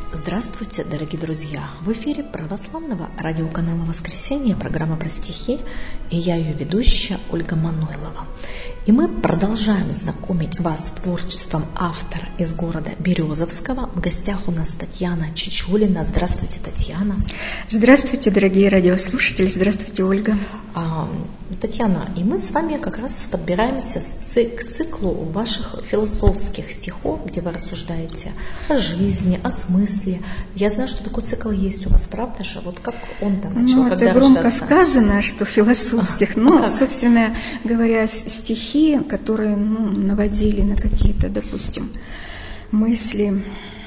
Здравствуйте, дорогие друзья! В эфире православного радиоканала «Воскресенье», программа про стихи, и я ее ведущая Ольга Мануйлова. И мы продолжаем знакомить вас с творчеством автора из города Березовского. В гостях у нас Татьяна Чичулина. Здравствуйте, Татьяна! Здравствуйте, дорогие радиослушатели! Здравствуйте, Ольга! Татьяна, и мы с вами как раз подбираемся к циклу ваших философских стихов, где вы рассуждаете о жизни, о смысле. Я знаю, что такой цикл есть у вас, правда же? Вот как он-то начал, когда это громко рождаться? сказано, что философских, но, собственно говоря, стихи, которые наводили на какие-то, допустим, мысли.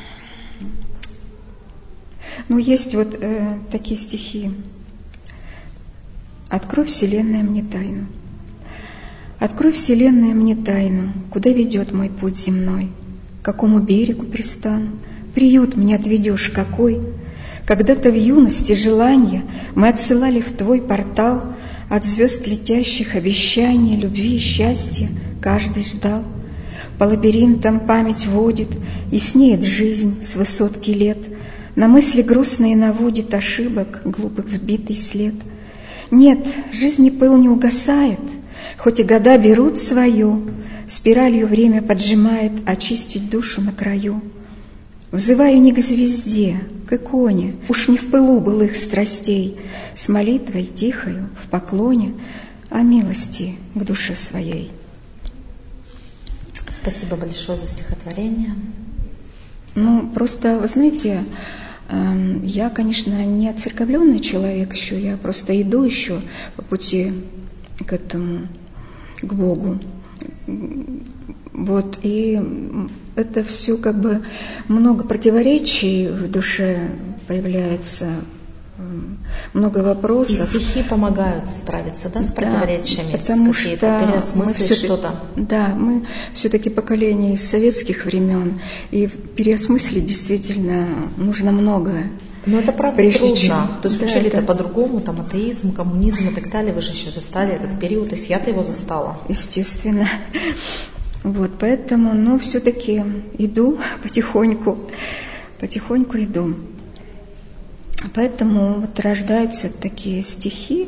Есть вот такие стихи. «Открой, Вселенная, мне тайну. Открой, Вселенная, мне тайну, куда ведет мой путь земной, к какому берегу пристану, приют мне отведешь какой. Когда-то в юности желания мы отсылали в твой портал от звезд летящих обещания, любви и счастья каждый ждал. По лабиринтам память водит, яснеет жизнь с высотки лет, на мысли грустные наводит ошибок глупых взбитый след. Нет, жизни пыл не угасает, хоть и года берут свое, спиралью время поджимает очистить душу на краю. Взываю не к звезде, к иконе, уж не в пылу былых страстей, с молитвой тихою в поклоне о милости к душе своей». Спасибо большое за стихотворение. Просто, вы знаете, я, конечно, не оцерковленный человек еще, я просто иду еще по пути к этому, к Богу. И это все много противоречий в душе появляется, много вопросов. И стихи помогают справиться, с противоречиями, потому что переосмыслить что-то. Да, мы все-таки поколение из советских времен, и переосмыслить действительно нужно многое. Но это правда трудно. То есть учили-то по-другому, атеизм, коммунизм и так далее. Вы же еще застали этот период, то есть я-то его застала. Естественно. Поэтому, все-таки иду потихоньку иду. Поэтому рождаются такие стихи,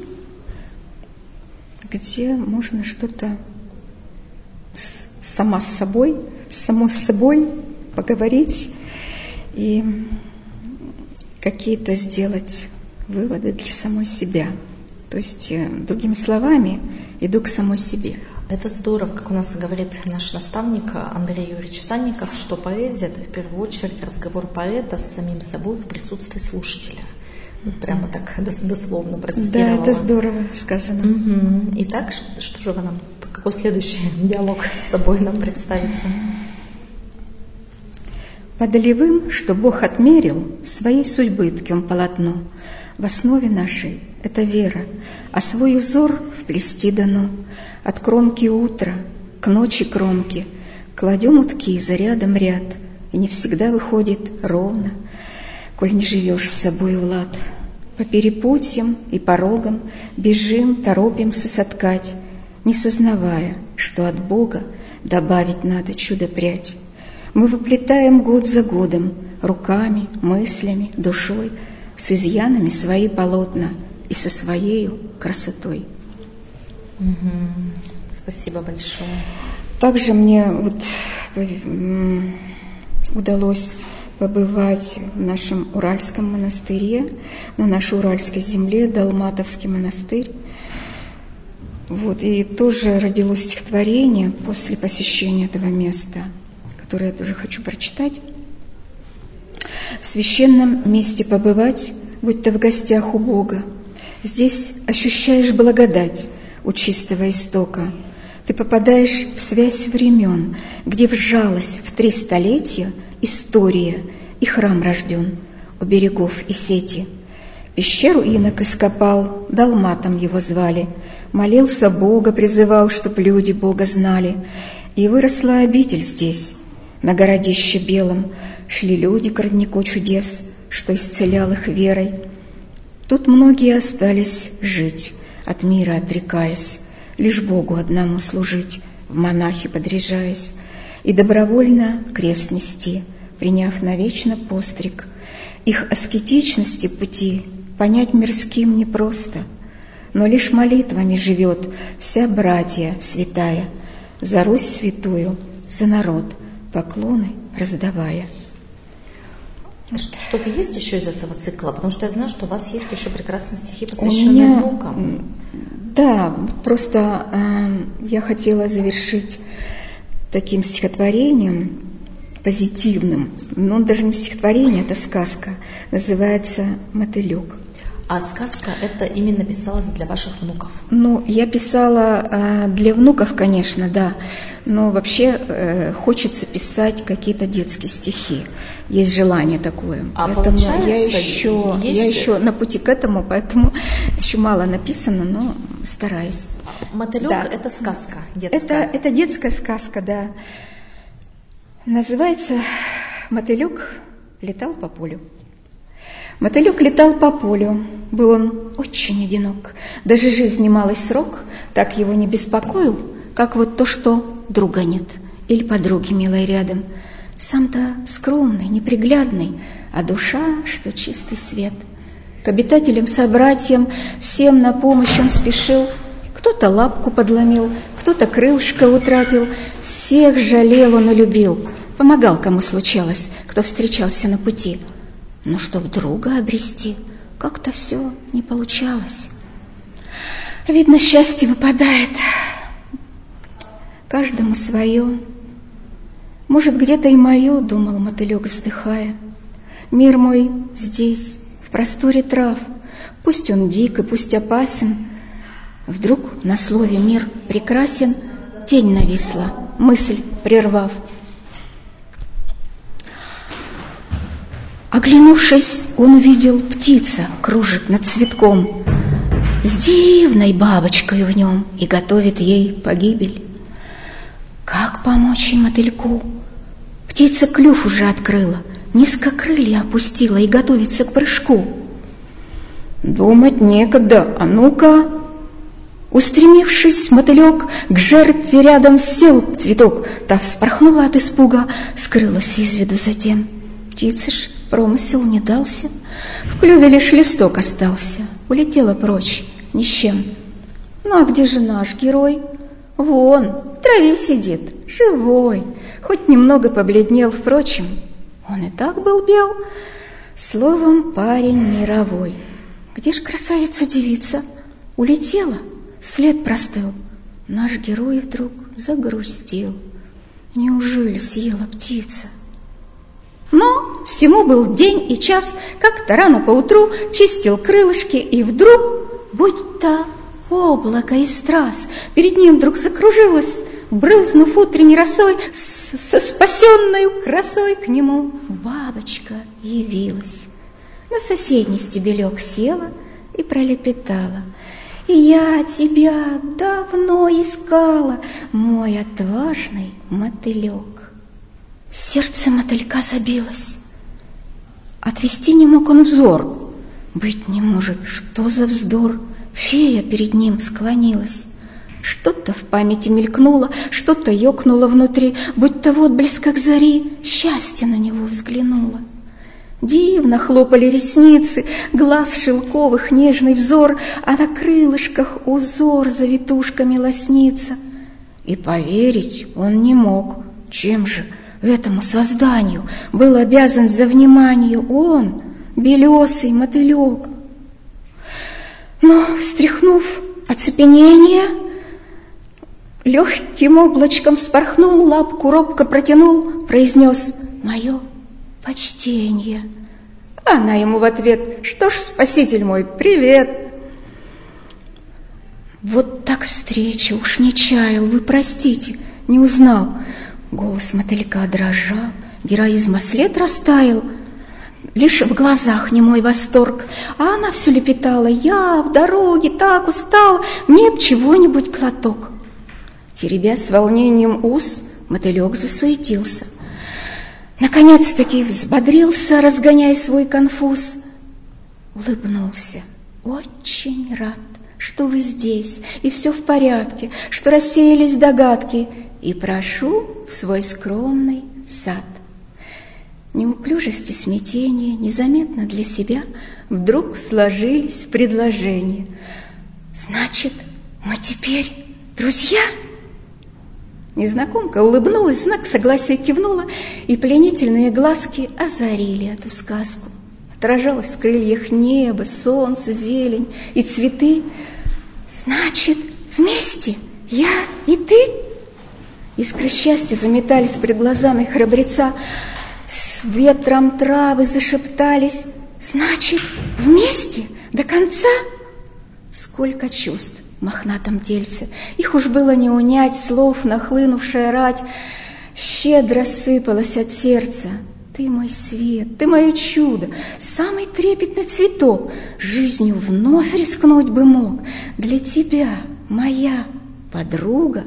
где можно что-то самой с собой поговорить и какие-то сделать выводы для самой себя. То есть, другими словами, иду к самой себе. Это здорово, как у нас говорит наш наставник Андрей Юрьевич Санников, что поэзия – это в первую очередь разговор поэта с самим собой в присутствии слушателя. Прямо так дословно процитировала. Да, это здорово сказано. Итак, что же вы нам, какой следующий диалог с собой нам представите? «По долевым, что Бог отмерил, своей судьбы ткем полотно. В основе нашей – это вера, а свой узор вплести дано. От кромки утра к ночи кромки кладем утки за рядом ряд, и не всегда выходит ровно, коль не живешь с собой в лад. По перепутьям и порогам бежим, торопимся соткать, не сознавая, что от Бога добавить надо чудо-прядь. Мы выплетаем год за годом руками, мыслями, душой, с изъянами свои полотна и со своею красотой». Спасибо большое. Также мне удалось побывать в нашем Уральском монастыре, на нашей Уральской земле, Далматовский монастырь. И тоже родилось стихотворение после посещения этого места, которое я тоже хочу прочитать. «В священном месте побывать, будь то в гостях у Бога. Здесь ощущаешь благодать у чистого истока. Ты попадаешь в связь времен, где вжалась в 3 столетия история, и храм рожден у берегов и сети. Пещеру инок ископал, Далматом его звали, молился Бога, призывал, чтоб люди Бога знали. И выросла обитель здесь, на городище белом, шли люди к роднику чудес, что исцелял их верой. Тут многие остались жить, от мира отрекаясь, лишь Богу одному служить, в монахи подряжаясь, и добровольно крест нести, приняв навечно постриг, их аскетичности пути понять мирским непросто, но лишь молитвами живет вся братья святая, за Русь святую, за народ поклоны раздавая. Что-то есть еще из этого цикла? Потому что я знаю, что у вас есть еще прекрасные стихи, посвященные внукам. Да, просто я хотела завершить таким стихотворением позитивным. Но он даже не стихотворение, это сказка. Называется «Мотылек». А сказка это именно писалась для ваших внуков? Ну, я писала для внуков, конечно, да. Но вообще хочется писать какие-то детские стихи. Есть желание такое. А поэтому получается, я еще на пути к этому, поэтому еще мало написано, но стараюсь. «Мотылек» да. Это сказка детская? Это детская сказка, да. Называется «Мотылек летал по полю». Мотылек летал по полю, был он очень одинок. Даже жизни малый срок так его не беспокоил, как вот то, что друга нет или подруги милой рядом. Сам-то скромный, неприглядный, а душа, что чистый свет. К обитателям-собратьям всем на помощь он спешил. Кто-то лапку подломил, кто-то крылышко утратил. Всех жалел он и любил, помогал, кому случалось, кто встречался на пути. Но чтоб друга обрести, как-то все не получалось. Видно, счастье выпадает каждому свое. Может, где-то и мое, думал мотылек, вздыхая. Мир мой здесь, в просторе трав, пусть он дик и пусть опасен. Вдруг на слове «мир прекрасен» тень нависла, мысль прервав. Оглянувшись, он увидел, птица кружит над цветком с дивной бабочкой в нем и готовит ей погибель. Как помочь ей мотыльку? Птица клюв уже открыла, низко крылья опустила и готовится к прыжку. Думать некогда, а ну-ка! Устремившись, мотылек к жертве рядом сел цветок. Та вспорхнула от испуга, скрылась из виду затем. Птица ж промысел не дался, в клюве лишь листок остался, улетела прочь ни с чем. Ну а где же наш герой? Вон, в траве сидит, живой, хоть немного побледнел, впрочем, он и так был бел. Словом, парень мировой. Где ж красавица-девица? Улетела, след простыл. Наш герой вдруг загрустил. Неужели съела птица? Но всему был день и час, как-то рано поутру чистил крылышки, и вдруг, будь-то облако из страз, перед ним вдруг закружилось, брызнув утренней росой, со спасенной красой к нему бабочка явилась. На соседний стебелек села и пролепетала: «Я тебя давно искала, мой отважный мотылек». Сердце мотылька забилось. Отвести не мог он взор. Быть не может, что за вздор. Фея перед ним склонилась. Что-то в памяти мелькнуло, что-то ёкнуло внутри, будто в отблесках зари счастье на него взглянуло. Дивно хлопали ресницы, глаз шелковых нежный взор, а на крылышках узор завитушками лоснится. И поверить он не мог, чем же этому созданию был обязан за внимание он, белесый мотылек. Но, встряхнув оцепенение, легким облачком вспорхнул, лапку робко протянул, произнес: «Мое почтение». Она ему в ответ: «Что ж, спаситель мой, привет». Вот так встреча, уж не чаял, вы простите, не узнал. Голос мотылька дрожал, героизма след растаял, лишь в глазах немой восторг, а она все лепетала: «Я в дороге так устала, мне б чего-нибудь глоток». Теребя с волнением ус, мотылек засуетился. Наконец-таки взбодрился, разгоняя свой конфуз. Улыбнулся: «Очень рад, что вы здесь, и все в порядке, что рассеялись догадки, и прошу в свой скромный сад». Неуклюжесть и смятение незаметно для себя вдруг сложились в предложение. «Значит, мы теперь друзья?» Незнакомка улыбнулась, в знак согласия кивнула, и пленительные глазки озарили эту сказку. Отражалось в крыльях небо, солнце, зелень и цветы. «Значит, вместе я и ты?» Искры счастья заметались перед глазами храбреца. С ветром травы зашептались. «Значит, вместе до конца?» Сколько чувств в мохнатом тельце! Их уж было не унять, слов нахлынувшая рать щедро сыпалась от сердца. «Ты мой свет, ты мое чудо, самый трепетный цветок, жизнью вновь рискнуть бы мог, для тебя, моя подруга».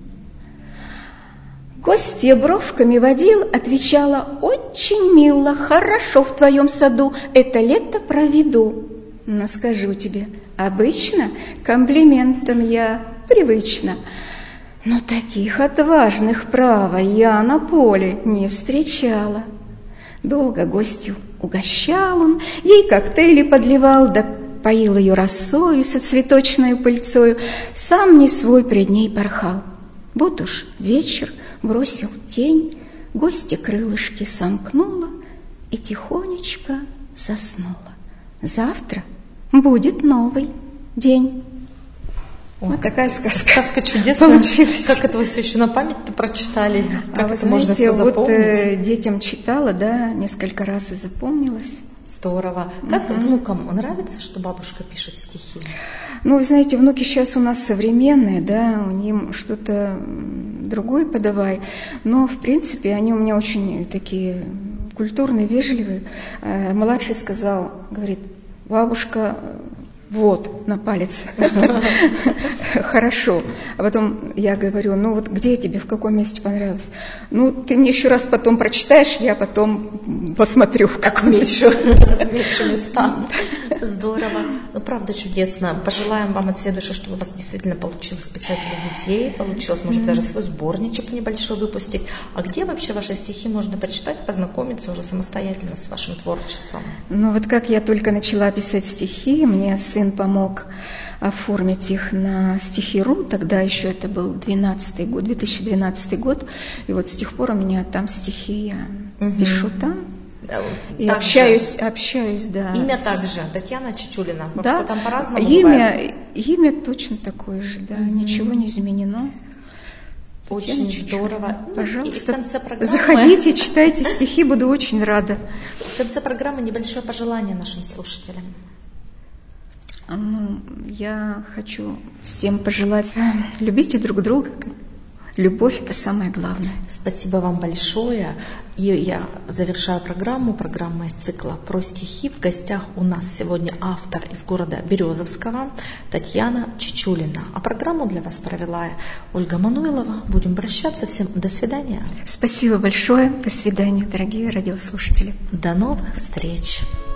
Гостья бровками водил, отвечала: «Очень мило, хорошо в твоем саду, это лето проведу. Но скажу тебе, обычно комплиментам я привычна, но таких отважных, право, я на поле не встречала». Долго гостью угощал он, ей коктейли подливал, да поил ее росою со цветочной пыльцою, сам не свой пред ней порхал. Вот уж вечер бросил тень, гостья крылышки сомкнула и тихонечко заснула. Завтра будет новый день. Вот такая сказка. Сказка чудесная. Получилась. Как это вы все еще на память-то прочитали? Как вы это можно знаете, все запомнить? Детям читала, да, несколько раз и запомнилась. Здорово. Как внукам нравится, что бабушка пишет стихи? Ну, вы знаете, внуки сейчас у нас современные, да, у них что-то другое подавай, но, в принципе, они у меня очень такие культурные, вежливые. Младший сказал, говорит: «Бабушка, вот, на палец». Хорошо. А потом я говорю: «Ну вот где тебе, в каком месте понравилось?» «Ну, ты мне еще раз потом прочитаешь, я потом посмотрю, в каком месте». Меньше места. Здорово. Ну, правда, чудесно. Пожелаем вам от всей души, чтобы у вас действительно получилось писать для детей, получилось, может, даже свой сборничек небольшой выпустить. А где вообще ваши стихи можно почитать, познакомиться уже самостоятельно с вашим творчеством? Ну, вот как я только начала писать стихи, мне сын помог оформить их на стихи.ру, тогда еще это был 2012 год, и вот с тех пор у меня там стихи, я пишу там. И общаюсь, да. Имя также, Татьяна Чичулина. Да, что там по-разному бывает. Имя точно такое же, да, ничего не изменено. Очень здорово. Пожалуйста, и в конце программы... заходите, читайте стихи, буду очень рада. В конце программы небольшое пожелание нашим слушателям. Ну, я хочу всем пожелать: любите друг друга. Любовь – это самое главное. Спасибо вам большое. И я завершаю программу из цикла про стихи. В гостях у нас сегодня автор из города Березовского Татьяна Чичулина. А программу для вас провела Ольга Мануйлова. Будем прощаться. Всем до свидания. Спасибо большое. До свидания, дорогие радиослушатели. До новых встреч.